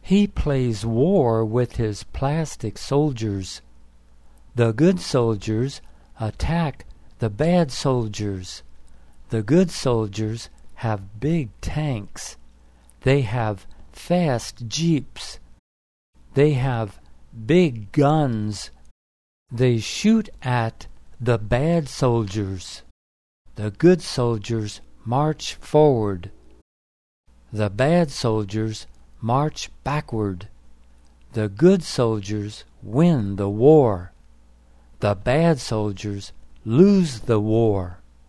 He plays war with his plastic soldiers. The good soldiers attack the bad soldiers. The good soldiers have big tanks. They have fast jeeps. They have big guns. They shoot at the bad soldiers. The good soldiers march forward. The bad soldiers march backward. The good soldiers win the war. The bad soldiers lose the war.